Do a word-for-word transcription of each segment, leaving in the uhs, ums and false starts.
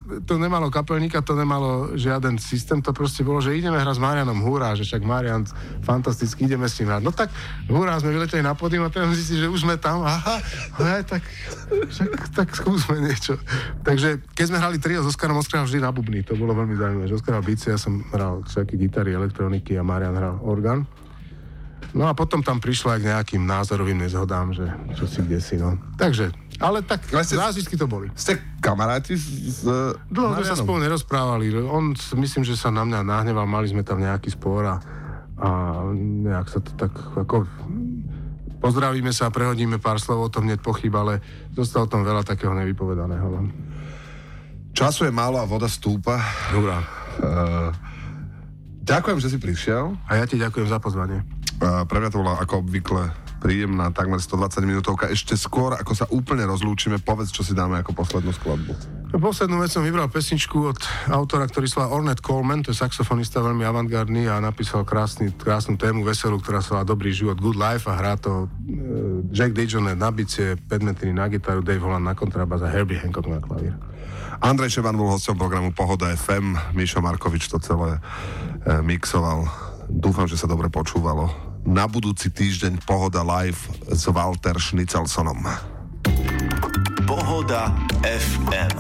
to nemalo kapelníka, to nemalo žiaden systém, to proste bolo, že ideme hrať s Marianom Hurá, že však Marian fantasticky, ideme s ním hrať. No tak Hurá sme vyleteli na pódium a teraz zistili, že už sme tam, aha, aj, tak, však, tak skúsme niečo. Takže keď sme hrali trio s Oskarom, Oskar vždy na bubny, to bolo veľmi zaujímavé, že Oskar hral bicie, ja som hral všetky gitary, elektroniky a Marian hral orgán. No a potom tam prišlo aj k nejakým názorovým nezhodám, že čo si, kde si, no. Takže, ale tak zážitky to boli. Ste kamaráti s... Dlho sme sa spolu nerozprávali. On, myslím, že sa na mňa nahneval, mali sme tam nejaký spor a, a nejak sa to tak ako... Pozdravíme sa a prehodíme pár slov, o tom net pochyb, ale zostalo tam veľa takého nevypovedaného. No. Času je málo a voda stúpa. Dobrá. Uh, ďakujem, že si prišiel. A ja ti ďakujem za pozvanie. Uh, pre mňa to bola ako obvykle príjemná takmer stodvadsať minútovka. Ešte skôr, ako sa úplne rozlúčime, povedz, čo si dáme ako poslednú skladbu. Poslednú vec som vybral pesničku od autora, ktorý sa volá Ornette Coleman, to je saxofonista veľmi avantgardný a napísal krásny, krásnu tému veselú, ktorá sa volá Dobrý život, Good Life a hrá to uh, Jack Dijonet na bicie, Pat Metheny na gitaru, Dave Holland na kontrabas a Herbie Hancock na klavír. Andrej Šeban bol hosťom programu Pohoda ef em, Mišo Markovič to celé uh, mixoval. Dúfam, že sa dobre počúvalo. Na budúci týždeň Pohoda live s Walter Schnickelsonom. Pohoda ef em.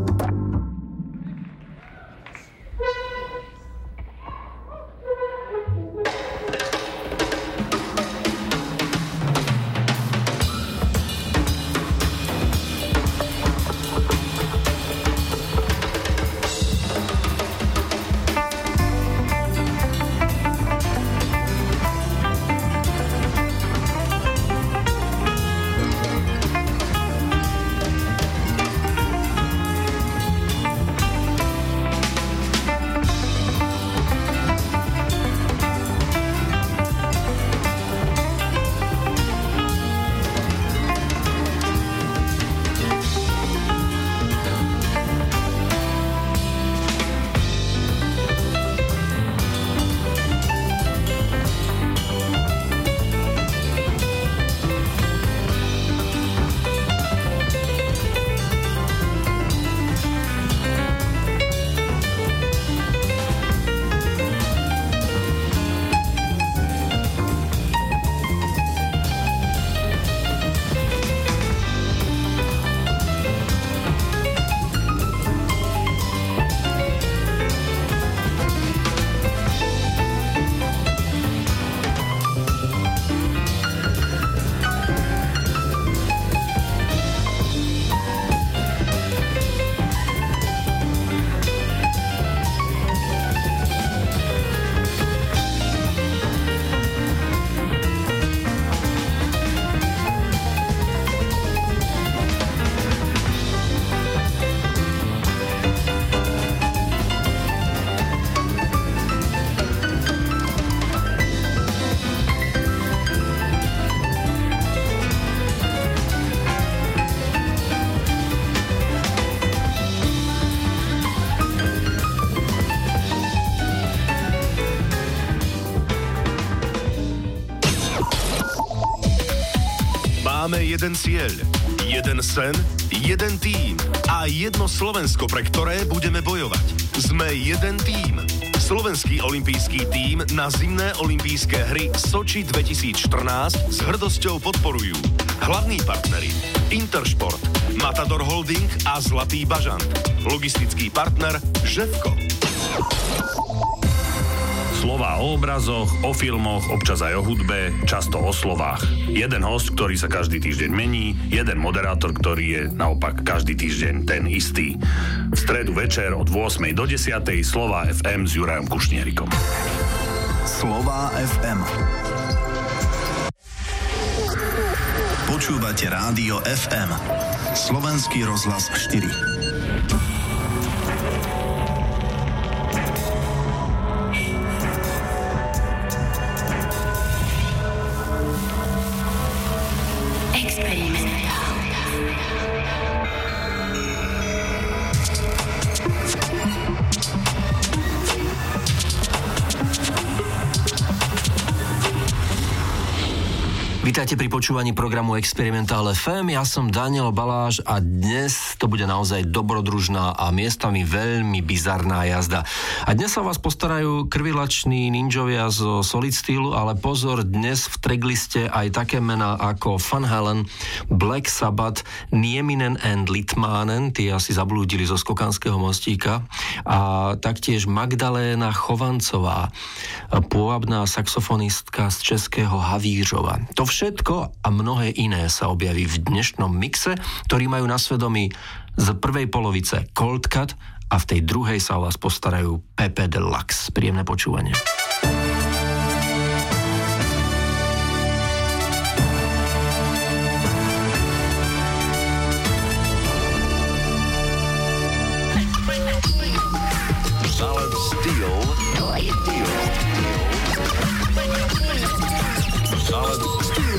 Máme jeden cieľ, jeden sen, jeden tím a jedno Slovensko, pre ktoré budeme bojovať. Sme jeden tím. Slovenský olympijský tím na zimné olympijské hry Soči dvetisícštrnásť s hrdosťou podporujú hlavní partneri Intersport, Matador Holding a Zlatý bažant. Logistický partner Ževko. Slová o obrazoch, o filmoch, občas aj o hudbe, často o slovách. Jeden host, ktorý sa každý týždeň mení, jeden moderátor, ktorý je naopak každý týždeň ten istý. V stredu večer od ôsmej do desiatej Slová ef em s Jurajom Kušnierikom. Slová ef em. Počúvate Rádio ef em. Slovenský rozhlas štyri. Vítajte pri počúvaní programu Experimental ef em. Ja som Daniel Baláš a dnes to bude naozaj dobrodružná a miestami veľmi bizarná jazda. A dnes sa vás postarajú krvilační ninjovia zo Solid Steelu, ale pozor, dnes v trackliste aj také mená ako Van Halen, Black Sabbath, Nieminen and Litmanen, tí asi zablúdili zo Skokanského mostíka, a taktiež Magdaléna Chovancová, pôvabná saxofonistka z českého Havířova. To všetko a mnohé iné sa objaví v dnešnom mixe, ktorý majú na svedomí z prvej polovice Cold Cut a v tej druhej sa o vás postarajú Pepe Deluxe. Príjemné počúvanie. Solid Steel. Solid Steel.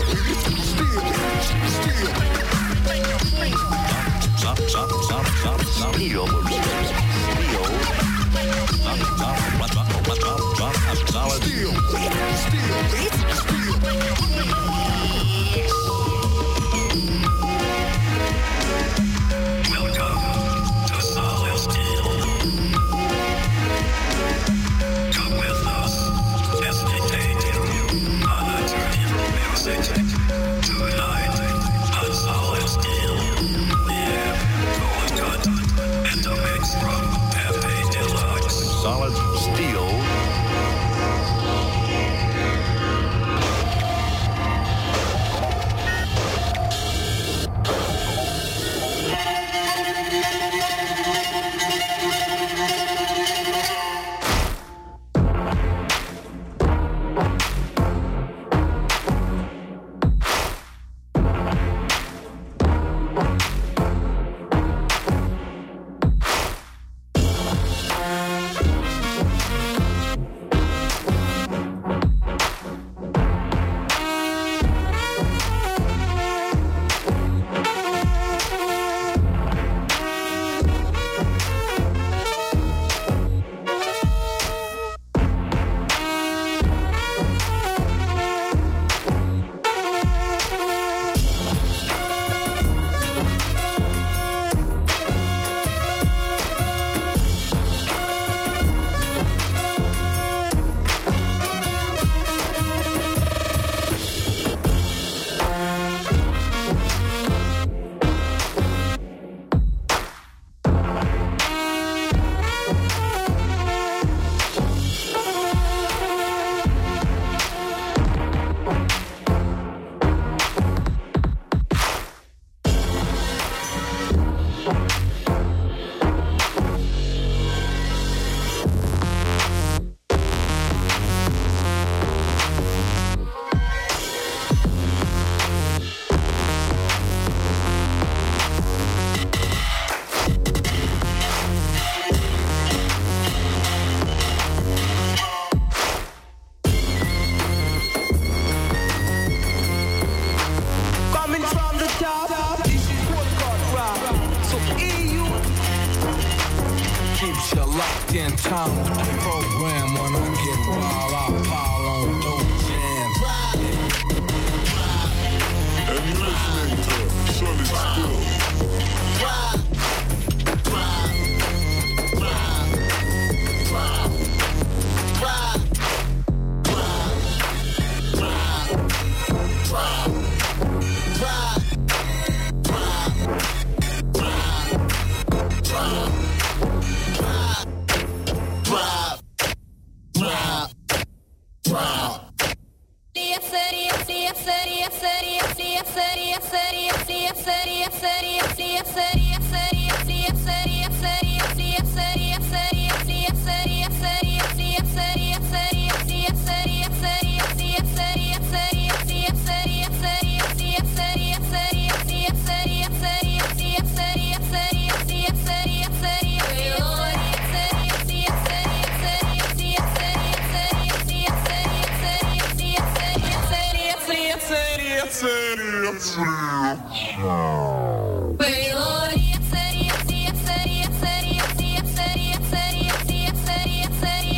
Stop, stop, stop, stop, stop. Steel. Steel. Stop, stop, stop, stop, stop, stop. Solid Steel. Steel. Welcome to Solid Steel. Come with us as we take you on a journey from music tonight on Solid Steel. We have Cold Cut and a mix from Pepe Deluxe. Solid Steel.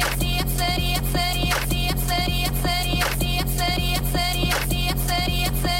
Seria, seria, seria, seria, seria, seria, seria,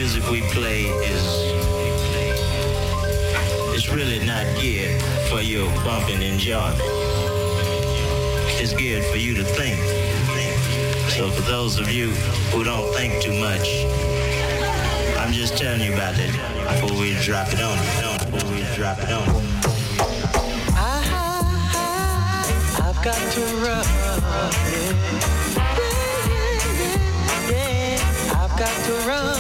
music we play is it's really not geared for your bumping enjoyment. It's geared for you to think. So for those of you who don't think too much, I'm just telling you about that before we drop it on you. Before we drop it on you. I, I've got to run. Yeah, yeah, yeah. I've got to run.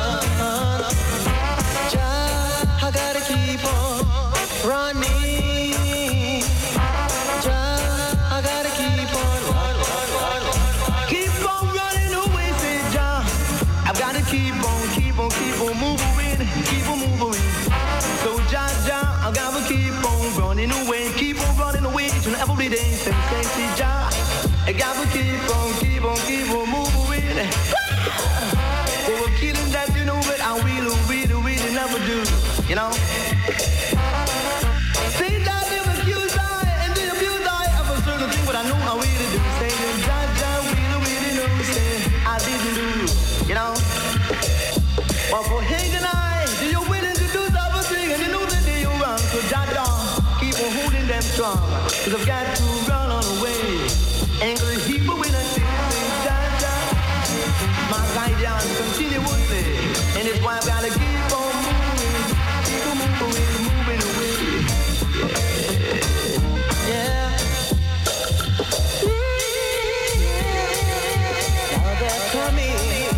I gotta keep on running. I gotta keep on running. Keep on running away, say Jah. I've gotta keep on, keep on, keep on moving, keep on moving. So Jah, Jah, I gotta keep on running away, keep on running away each and every day. Say, say, say Jah, I gotta keep on, keep on, keep on moving. They were killing that, you know, but I will, will, will never do. You know? Say that they accuse I and they abuse I of a certain thing, but I know I really do. Say that Jah, Jah, really, really know. Say I didn't do. You know? But for Hank and I, they are willing to do something and they know that they are wrong. So Jah, Jah, keep on holding them strong. Cause I've got to run on away. Ain't gonna keep away that thing. Say Jah, Jah, my guidance continuously. And it's why I've gotta keep on moving. Keep on moving, moving away. Yeah. Now they're coming.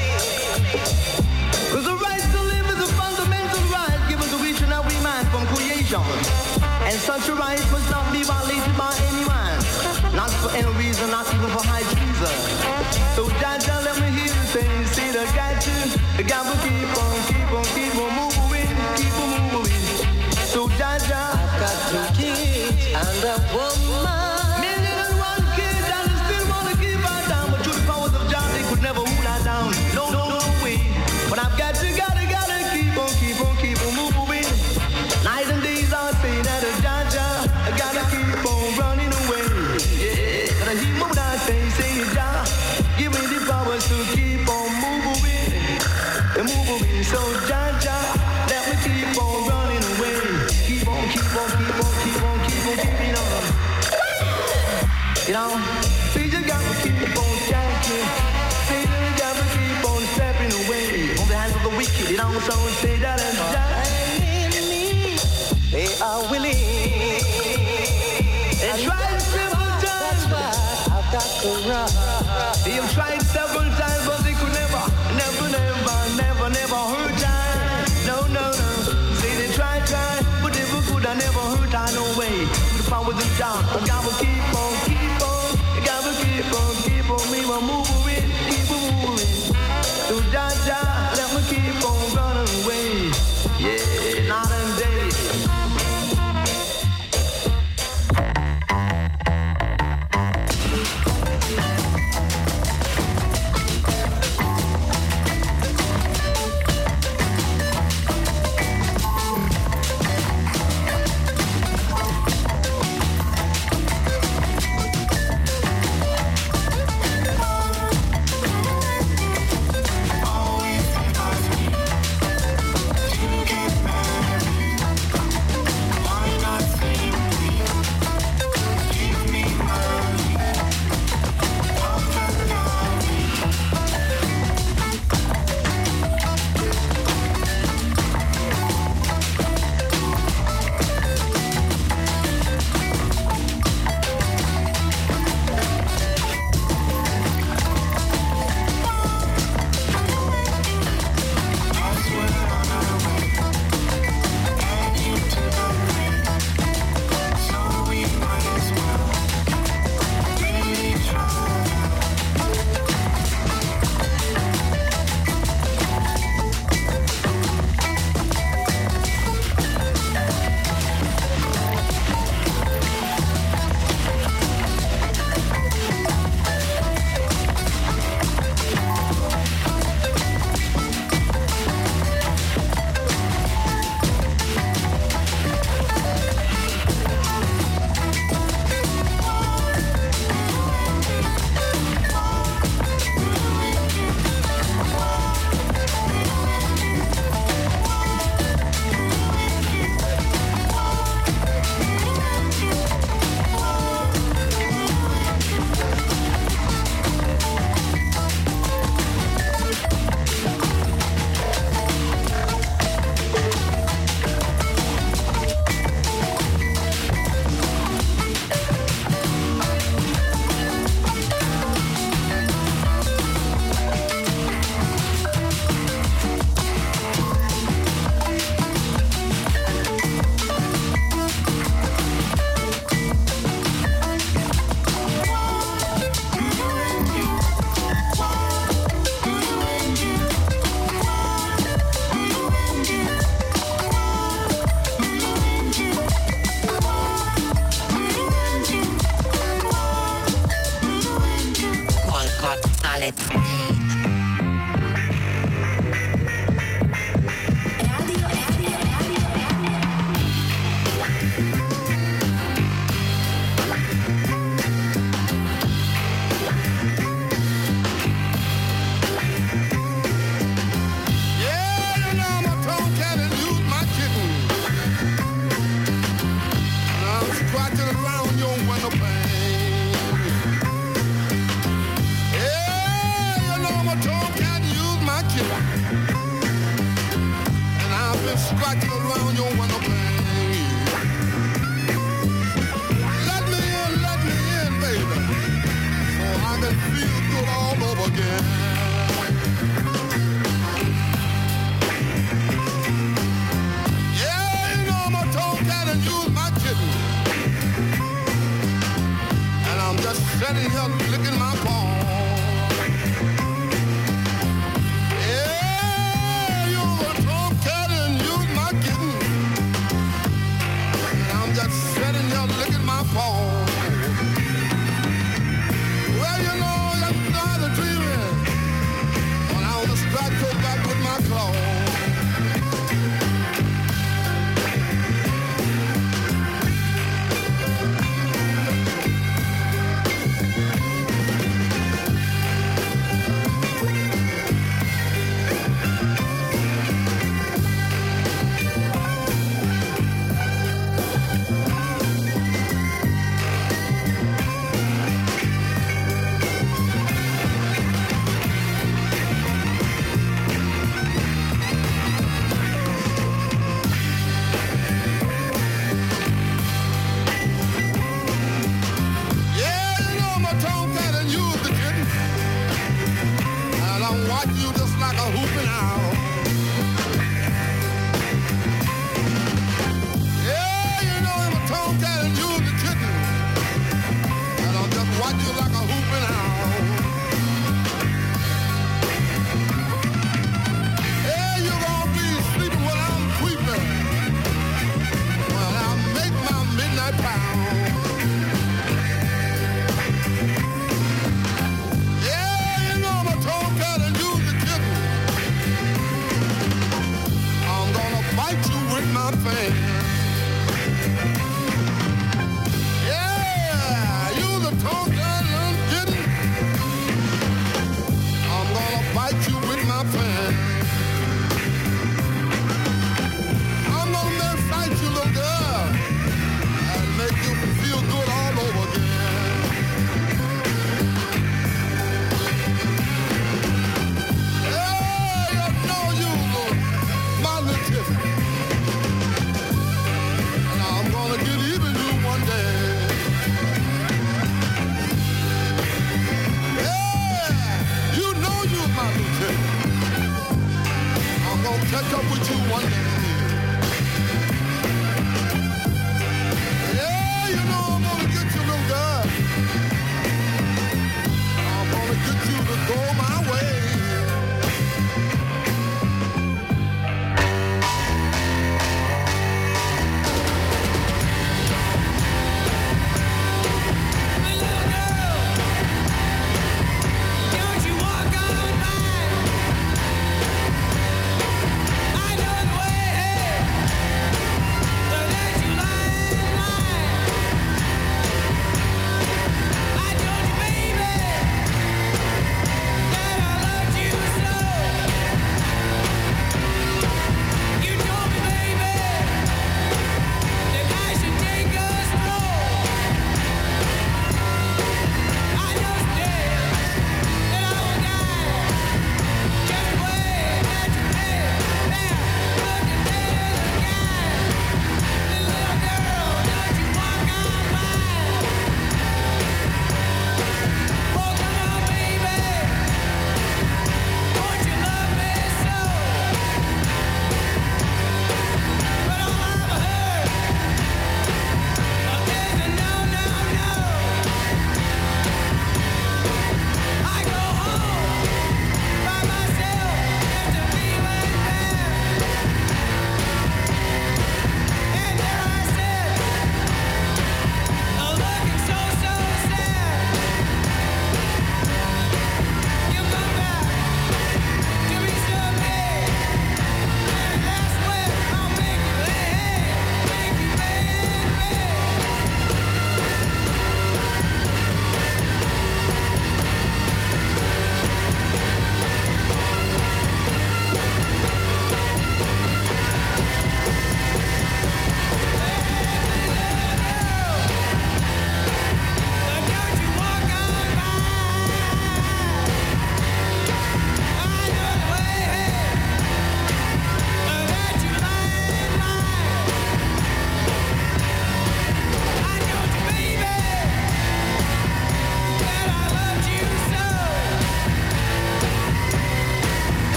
Cause the right to live is a fundamental right given to each and every man from creation. And such a right must not be violated by any man. Not for any reason, not even for high treason. So Jah, Jah, let me hear you say, say the got to, the got to keep on, keep on, keep on moving, keep on moving. So Jah, Jah, I've got two kids and a woman. Million and one kids and I still wanna keep her down. But through the powers of Jah, they could never hold her down. No, no, no way. But I've got to, gotta, gotta keep on, keep on, keep on moving. Night and days I say that a Jah, Jah, I gotta keep on running away. Yeah, gotta hear what I say, say Jah, give me the powers to keep on moving, and moving. So Jah, Jah, let me keep on running away. Keep on, keep on, keep on, keep on, keep on, keeping on. You know, we just gotta keep on chanting. We just gotta keep on stepping away from the hands of the wicked. You know, so say that and Jah. They are willing. They tried several times. That's why I've got to run. They have tried several times, but they could never, never, never, never, never hurt time. No, no, no. Say they tried, tried, but never could. I never hurt I no way. The power of the job. I gotta keep on, keep on. I gotta keep on, keep on. Me, I'm moving, keep on moving. So Jah, Jah, let me keep on running away. Yeah, night and day. Yeah, you the talk that I'm getting.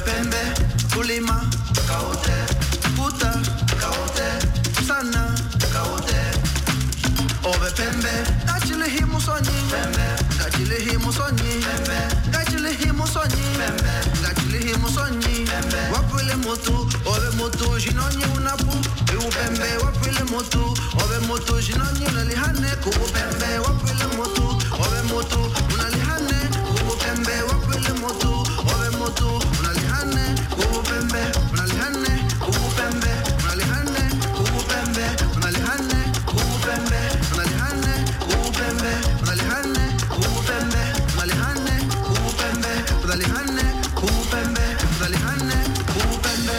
pembe, kulima, kaote, puta, kaote, sana, kaote. Ove pembe, gachile himu sonyi, pembe, gachile himu sonyi, pembe, gachile himu sonyi, pembe, gachile himu sonyi, pembe. Wapile motu, ove motu, jinonyi unapu, iu pembe, wapile motu, ove motu, jinonyi unalihane, kubu pembe, wapile motu, ove motu, unalihane, kubu pembe, wapile motu, ove motu, unalihane, kubu pembe, unalihane, kubu pembe, unalihane, kubu pembe, unalihane, kubu pembe, unalihane, kubu pembe, unalihane, kubu pembe, unalihane, kubu pembe, unalihane, kubu pembe, unalihane, kubu pembe.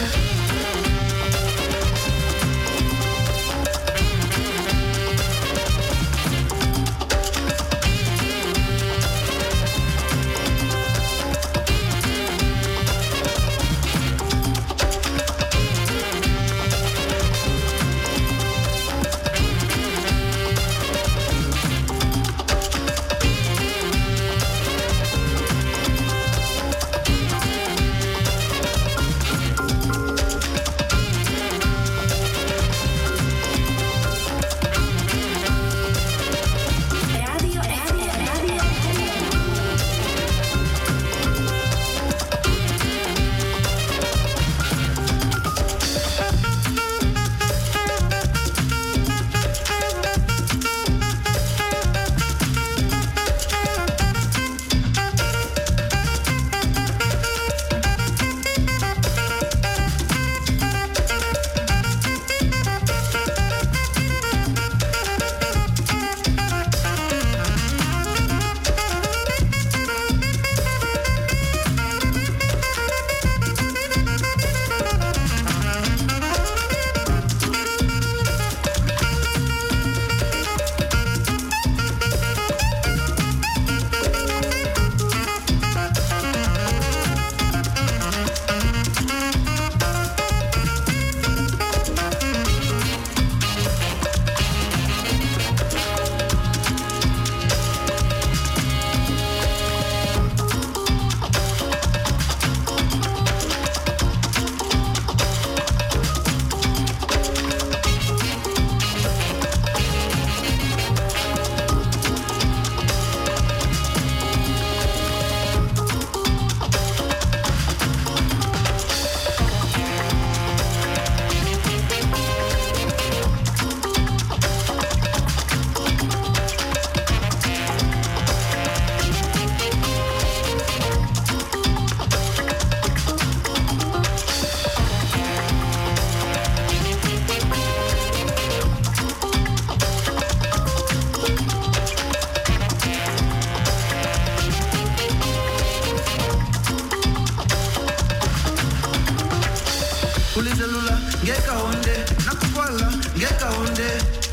Ulizelula, ngeka onde, nakukwala, ngeka onde,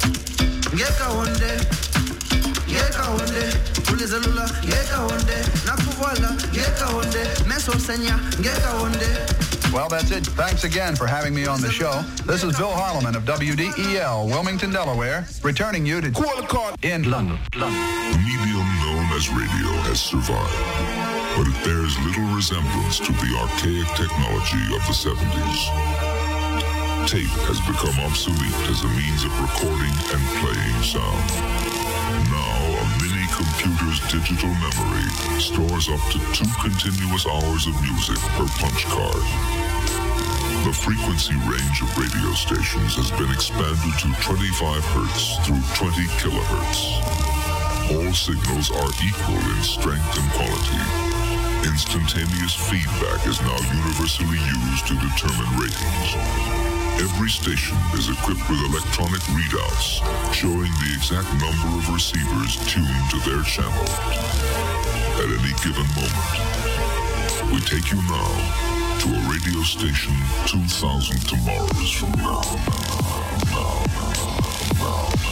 ngeka onde, ngeka onde, ulizelula, ngeka onde, nakukwala, ngeka onde, meso senya, ngeka onde. Well, that's it. Thanks again for having me on the show. This is Bill Harleman of W D E L, Wilmington, Delaware, returning you to in London. London. The medium known as radio has survived, but it bears little resemblance to the archaic technology of the seventies. Tape has become obsolete as a means of recording and playing sound. Now, a mini computer's digital memory stores up to two continuous hours of music per punch card. The frequency range of radio stations has been expanded to twenty-five hertz through twenty kilohertz. All signals are equal in strength and quality. Instantaneous feedback is now universally used to determine ratings. Every station is equipped with electronic readouts showing the exact number of receivers tuned to their channel at any given moment. We take you now to a radio station two thousand tomorrows from now. now, now, now, now.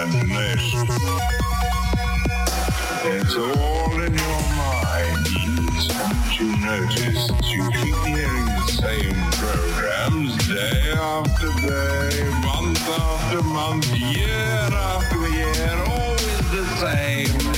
imagination. It's all in your mind. Haven't you noticed you keep hearing the same programs day after day, month after month, year after year, always the same?